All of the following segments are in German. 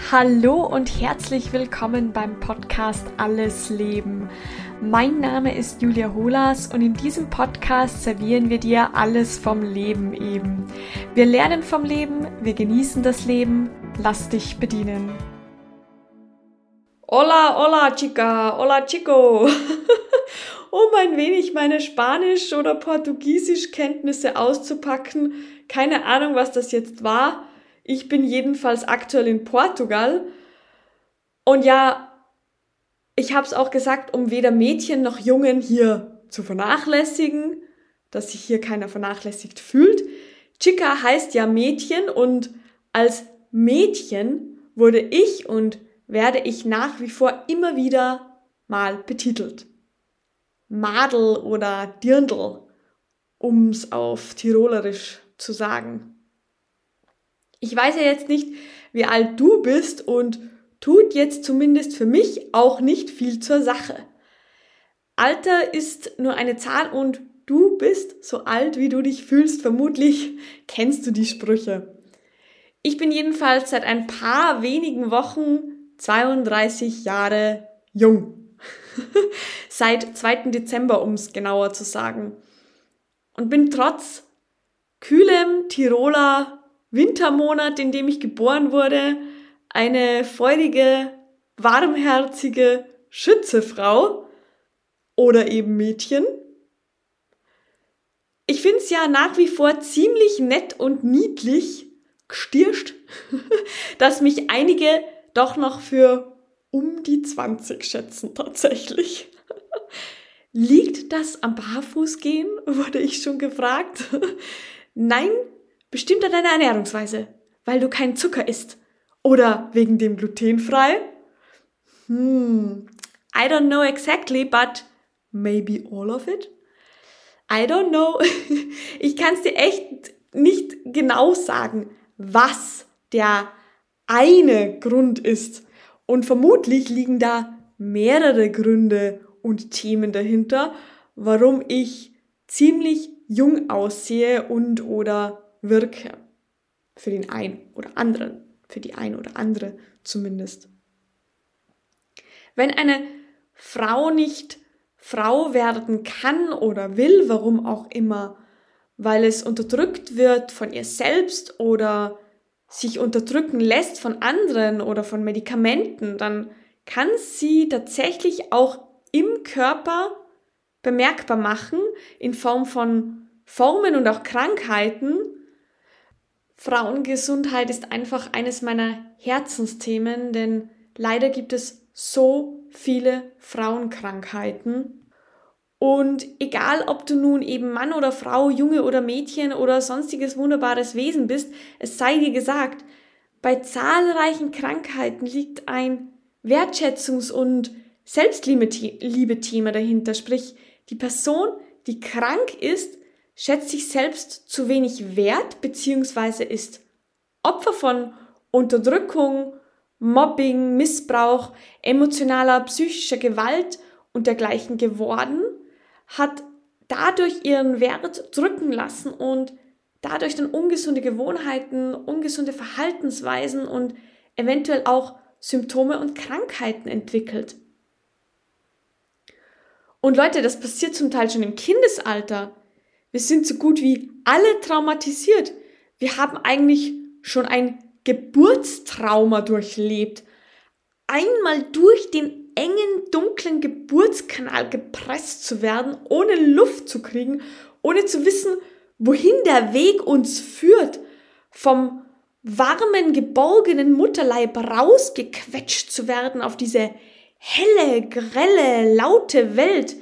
Hallo und herzlich willkommen beim Podcast Alles Leben. Mein Name ist Julia Holas und in diesem Podcast servieren wir dir alles vom Leben eben. Wir lernen vom Leben, wir genießen das Leben, lass dich bedienen. Hola, hola chica, hola chico. Um ein wenig meine Spanisch- oder Portugiesisch-Kenntnisse auszupacken, keine Ahnung, was das jetzt war. Ich bin jedenfalls aktuell in Portugal und ja, ich habe es auch gesagt, um weder Mädchen noch Jungen hier zu vernachlässigen, dass sich hier keiner vernachlässigt fühlt. Chica heißt ja Mädchen und als Mädchen wurde ich und werde ich nach wie vor immer wieder mal betitelt. Madel oder Dirndl, um's auf Tirolerisch zu sagen. Ich weiß ja jetzt nicht, wie alt du bist und tut jetzt zumindest für mich auch nicht viel zur Sache. Alter ist nur eine Zahl und du bist so alt, wie du dich fühlst. Vermutlich kennst du die Sprüche. Ich bin jedenfalls seit ein paar wenigen Wochen 32 Jahre jung. Seit 2. Dezember, um es genauer zu sagen. Und bin trotz kühlem Tiroler Wintermonat, in dem ich geboren wurde, eine feurige, warmherzige Schützefrau oder eben Mädchen. Ich find's ja nach wie vor ziemlich nett und niedlich, gestirscht, dass mich einige doch noch für um die 20 schätzen tatsächlich. Liegt das am Barfußgehen, wurde ich schon gefragt. Nein, bestimmt an deiner Ernährungsweise, weil du keinen Zucker isst. Oder wegen dem glutenfrei? I don't know exactly, but maybe all of it? I don't know. Ich kann es dir echt nicht genau sagen, was der eine Grund ist. Und vermutlich liegen da mehrere Gründe und Themen dahinter, warum ich ziemlich jung aussehe und oder wirke. Für den einen oder anderen. Für die ein oder andere zumindest. Wenn eine Frau nicht Frau werden kann oder will, warum auch immer, weil es unterdrückt wird von ihr selbst oder sich unterdrücken lässt von anderen oder von Medikamenten, dann kann sie tatsächlich auch im Körper bemerkbar machen in Form von Formen und auch Krankheiten. Frauengesundheit ist einfach eines meiner Herzensthemen, denn leider gibt es so viele Frauenkrankheiten. Und egal, ob du nun eben Mann oder Frau, Junge oder Mädchen oder sonstiges wunderbares Wesen bist, es sei dir gesagt, bei zahlreichen Krankheiten liegt ein Wertschätzungs- und Selbstliebe-Thema dahinter. Sprich, die Person, die krank ist, schätzt sich selbst zu wenig wert bzw. ist Opfer von Unterdrückung, Mobbing, Missbrauch, emotionaler, psychischer Gewalt und dergleichen geworden, hat dadurch ihren Wert drücken lassen und dadurch dann ungesunde Gewohnheiten, ungesunde Verhaltensweisen und eventuell auch Symptome und Krankheiten entwickelt. Und Leute, das passiert zum Teil schon im Kindesalter. Wir sind so gut wie alle traumatisiert. Wir haben eigentlich schon ein Geburtstrauma durchlebt. Einmal durch den engen, dunklen Geburtskanal gepresst zu werden, ohne Luft zu kriegen, ohne zu wissen, wohin der Weg uns führt, vom warmen, geborgenen Mutterleib rausgequetscht zu werden auf diese helle, grelle, laute Welt.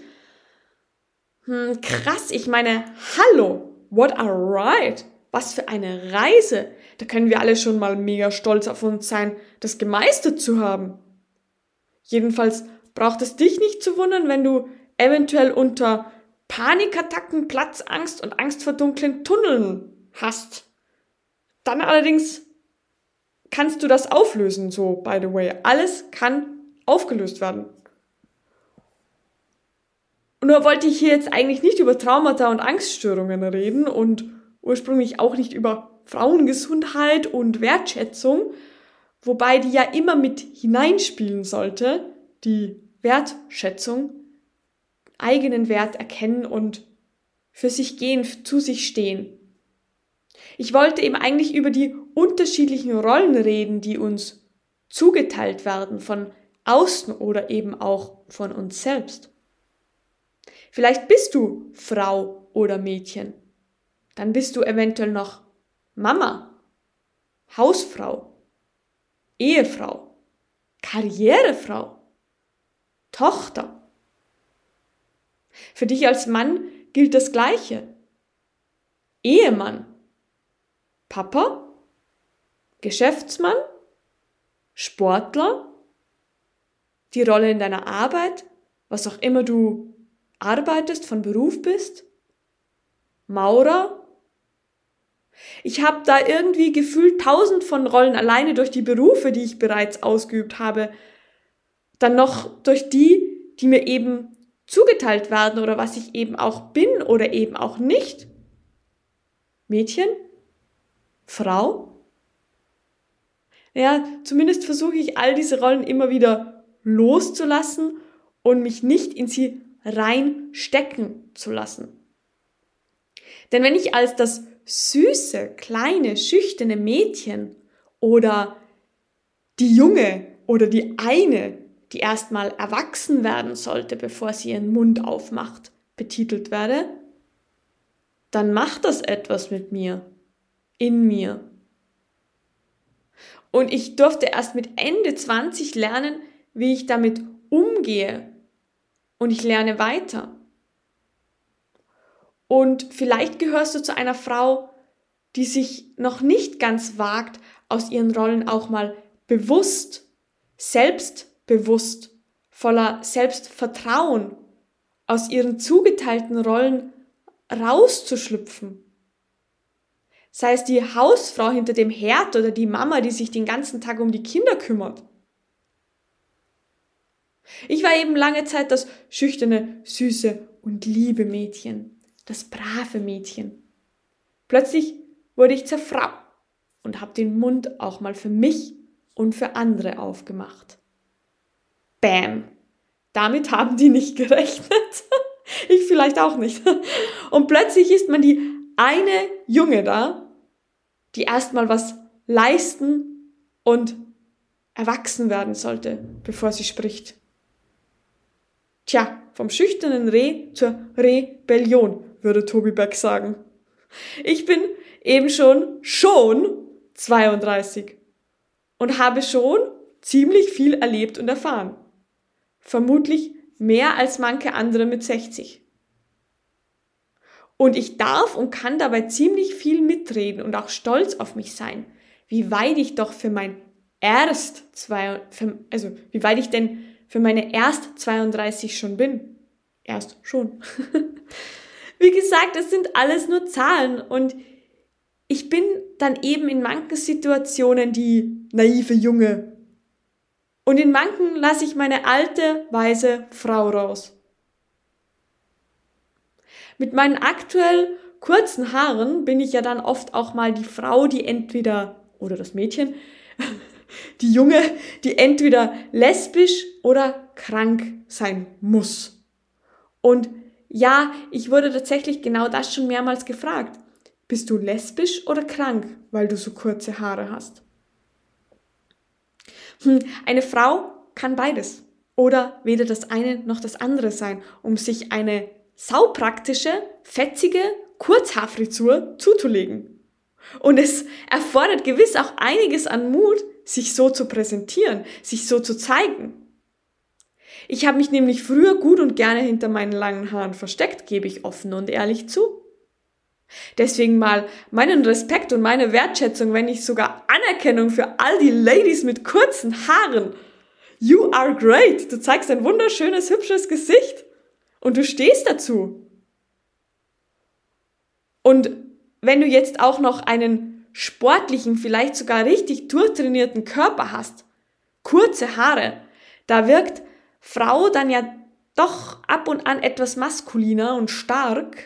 Krass, ich meine, hallo, what a ride, was für eine Reise. Da können wir alle schon mal mega stolz auf uns sein, das gemeistert zu haben. Jedenfalls braucht es dich nicht zu wundern, wenn du eventuell unter Panikattacken, Platzangst und Angst vor dunklen Tunneln hast. Dann allerdings kannst du das auflösen, so by the way. Alles kann aufgelöst werden. Und nur wollte ich hier jetzt eigentlich nicht über Traumata und Angststörungen reden und ursprünglich auch nicht über Frauengesundheit und Wertschätzung, wobei die ja immer mit hineinspielen sollte, die Wertschätzung, eigenen Wert erkennen und für sich gehen, zu sich stehen. Ich wollte eben eigentlich über die unterschiedlichen Rollen reden, die uns zugeteilt werden von außen oder eben auch von uns selbst. Vielleicht bist du Frau oder Mädchen. Dann bist du eventuell noch Mama, Hausfrau, Ehefrau, Karrierefrau, Tochter. Für dich als Mann gilt das Gleiche. Ehemann, Papa, Geschäftsmann, Sportler, die Rolle in deiner Arbeit, was auch immer du arbeitest, von Beruf bist, Maurer. Ich habe da irgendwie gefühlt 1000 von Rollen alleine durch die Berufe, die ich bereits ausgeübt habe, dann noch durch die mir eben zugeteilt werden oder was ich eben auch bin oder eben auch nicht. Mädchen? Frau? Ja, zumindest versuche ich all diese Rollen immer wieder loszulassen und mich nicht in sie reinstecken zu lassen. Denn wenn ich als das süße, kleine, schüchterne Mädchen oder die Junge oder die eine, die erstmal erwachsen werden sollte, bevor sie ihren Mund aufmacht, betitelt werde, dann macht das etwas mit mir, in mir. Und ich durfte erst mit Ende 20 lernen, wie ich damit umgehe. Und ich lerne weiter. Und vielleicht gehörst du zu einer Frau, die sich noch nicht ganz wagt, aus ihren Rollen auch mal bewusst, selbstbewusst, voller Selbstvertrauen aus ihren zugeteilten Rollen rauszuschlüpfen. Sei es die Hausfrau hinter dem Herd oder die Mama, die sich den ganzen Tag um die Kinder kümmert. Ich war eben lange Zeit das schüchterne, süße und liebe Mädchen, das brave Mädchen. Plötzlich wurde ich zur Frau und habe den Mund auch mal für mich und für andere aufgemacht. Bam! Damit haben die nicht gerechnet. Ich vielleicht auch nicht. Und plötzlich ist man die eine Junge da, die erstmal was leisten und erwachsen werden sollte, bevor sie spricht. Tja, vom schüchternen Reh zur Rebellion, würde Tobi Beck sagen. Ich bin eben schon 32 und habe schon ziemlich viel erlebt und erfahren. Vermutlich mehr als manche andere mit 60. Und ich darf und kann dabei ziemlich viel mitreden und auch stolz auf mich sein, wie weit ich doch für mein wie weit ich denn für meine erst 32 schon bin. Erst schon. Wie gesagt, es sind alles nur Zahlen und ich bin dann eben in manchen Situationen die naive Junge. Und in manchen lasse ich meine alte, weise Frau raus. Mit meinen aktuell kurzen Haaren bin ich ja dann oft auch mal die Frau, die entweder, oder das Mädchen, die Junge, die entweder lesbisch oder krank sein muss. Und ja, ich wurde tatsächlich genau das schon mehrmals gefragt. Bist du lesbisch oder krank, weil du so kurze Haare hast? Eine Frau kann beides oder weder das eine noch das andere sein, um sich eine saupraktische, fetzige Kurzhaarfrisur zuzulegen. Und es erfordert gewiss auch einiges an Mut, sich so zu präsentieren, sich so zu zeigen. Ich habe mich nämlich früher gut und gerne hinter meinen langen Haaren versteckt, gebe ich offen und ehrlich zu. Deswegen mal meinen Respekt und meine Wertschätzung, wenn nicht sogar Anerkennung für all die Ladies mit kurzen Haaren. You are great. Du zeigst ein wunderschönes, hübsches Gesicht. Und du stehst dazu. Und wenn du jetzt auch noch einen sportlichen, vielleicht sogar richtig durchtrainierten Körper hast, kurze Haare, da wirkt Frau dann ja doch ab und an etwas maskuliner und stark.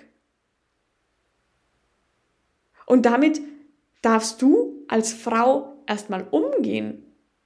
Und damit darfst du als Frau erstmal umgehen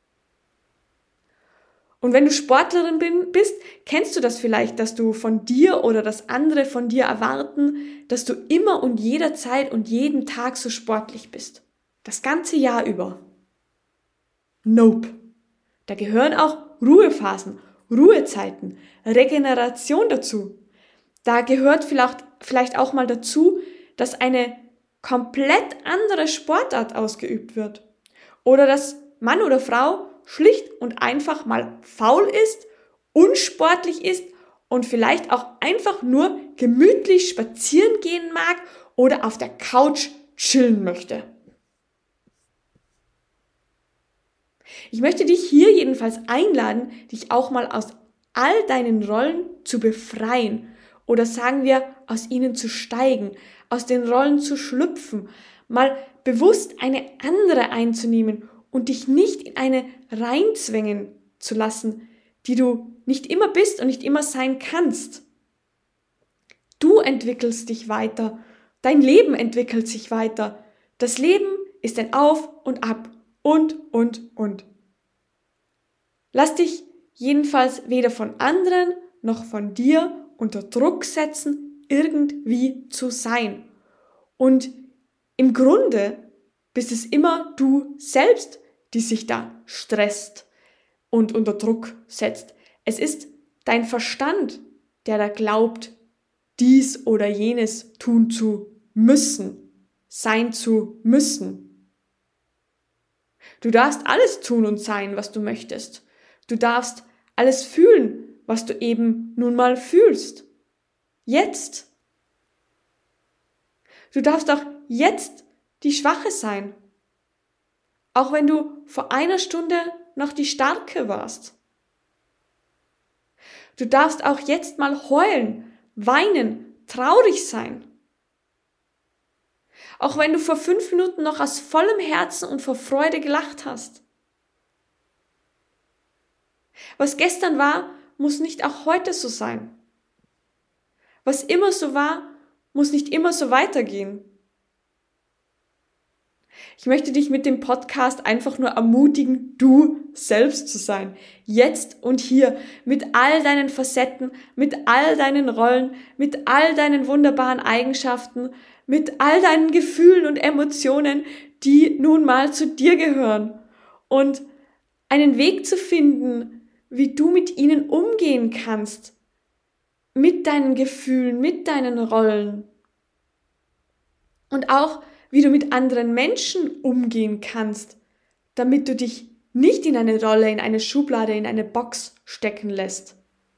Und wenn du Sportlerin bist, kennst du das vielleicht, dass du von dir oder dass andere von dir erwarten, dass du immer und jederzeit und jeden Tag so sportlich bist. Das ganze Jahr über. Nope. Da gehören auch Ruhephasen, Ruhezeiten, Regeneration dazu. Da gehört vielleicht auch mal dazu, dass eine komplett andere Sportart ausgeübt wird. Oder dass Mann oder Frau schlicht und einfach mal faul ist, unsportlich ist und vielleicht auch einfach nur gemütlich spazieren gehen mag oder auf der Couch chillen möchte. Ich möchte dich hier jedenfalls einladen, dich auch mal aus all deinen Rollen zu befreien oder sagen wir, aus ihnen zu steigen, aus den Rollen zu schlüpfen, mal bewusst eine andere einzunehmen und dich nicht in eine reinzwängen zu lassen, die du nicht immer bist und nicht immer sein kannst. Du entwickelst dich weiter, dein Leben entwickelt sich weiter. Das Leben ist ein Auf und Ab und. Lass dich jedenfalls weder von anderen noch von dir unter Druck setzen, irgendwie zu sein. Und im Grunde bist es immer du selbst, die sich da stresst und unter Druck setzt. Es ist dein Verstand, der da glaubt, dies oder jenes tun zu müssen, sein zu müssen. Du darfst alles tun und sein, was du möchtest. Du darfst alles fühlen, was du eben nun mal fühlst. Jetzt. Du darfst auch jetzt die Schwache sein. Auch wenn du vor einer Stunde noch die Starke warst. Du darfst auch jetzt mal heulen, weinen, traurig sein. Auch wenn du vor 5 Minuten noch aus vollem Herzen und vor Freude gelacht hast. Was gestern war, muss nicht auch heute so sein. Was immer so war, muss nicht immer so weitergehen. Ich möchte dich mit dem Podcast einfach nur ermutigen, du selbst zu sein. Jetzt und hier, mit all deinen Facetten, mit all deinen Rollen, mit all deinen wunderbaren Eigenschaften, mit all deinen Gefühlen und Emotionen, die nun mal zu dir gehören. Und einen Weg zu finden, wie du mit ihnen umgehen kannst. Mit deinen Gefühlen, mit deinen Rollen. Und auch, wie du mit anderen Menschen umgehen kannst, damit du dich nicht in eine Rolle, in eine Schublade, in eine Box stecken lässt.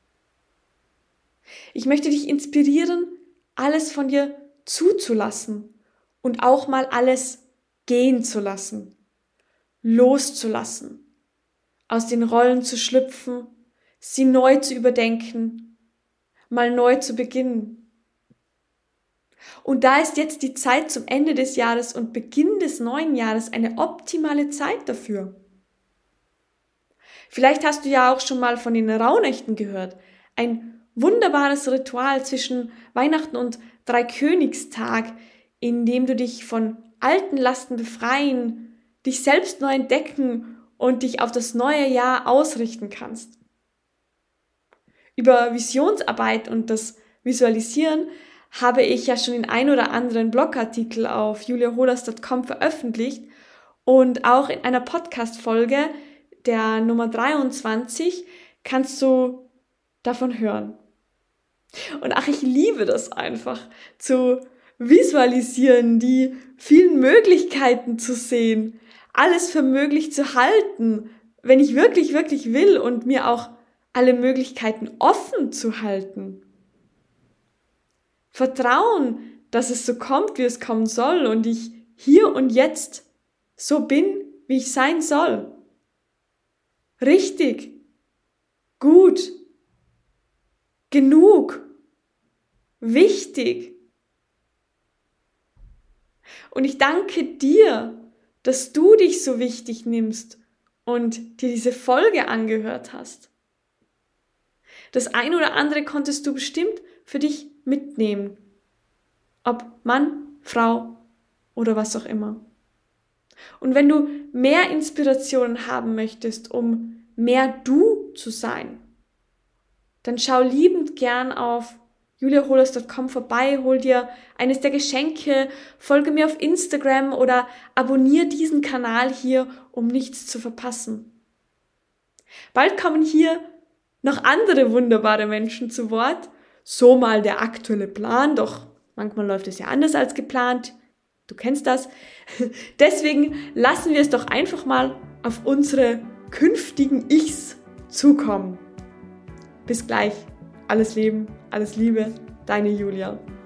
Ich möchte dich inspirieren, alles von dir zuzulassen und auch mal alles gehen zu lassen, loszulassen, aus den Rollen zu schlüpfen, sie neu zu überdenken, mal neu zu beginnen. Und da ist jetzt die Zeit zum Ende des Jahres und Beginn des neuen Jahres eine optimale Zeit dafür. Vielleicht hast du ja auch schon mal von den Rauhnächten gehört. Ein wunderbares Ritual zwischen Weihnachten und Dreikönigstag, in dem du dich von alten Lasten befreien, dich selbst neu entdecken und dich auf das neue Jahr ausrichten kannst. Über Visionsarbeit und das Visualisieren habe ich ja schon den ein oder anderen Blogartikel auf juliaholas.com veröffentlicht und auch in einer Podcast-Folge, der Nummer 23, kannst du davon hören. Und ich liebe das einfach, zu visualisieren, die vielen Möglichkeiten zu sehen, alles für möglich zu halten, wenn ich wirklich, wirklich will und mir auch alle Möglichkeiten offen zu halten. Vertrauen, dass es so kommt, wie es kommen soll und ich hier und jetzt so bin, wie ich sein soll. Richtig, gut, genug, wichtig. Und ich danke dir, dass du dich so wichtig nimmst und dir diese Folge angehört hast. Das ein oder andere konntest du bestimmt für dich mitnehmen. Ob Mann, Frau oder was auch immer. Und wenn du mehr Inspirationen haben möchtest, um mehr du zu sein, dann schau liebend gern auf juliahohlers.com vorbei, hol dir eines der Geschenke, folge mir auf Instagram oder abonniere diesen Kanal hier, um nichts zu verpassen. Bald kommen hier noch andere wunderbare Menschen zu Wort, so mal der aktuelle Plan, doch manchmal läuft es ja anders als geplant. Du kennst das. Deswegen lassen wir es doch einfach mal auf unsere künftigen Ichs zukommen. Bis gleich. Alles Leben, alles Liebe, deine Julia.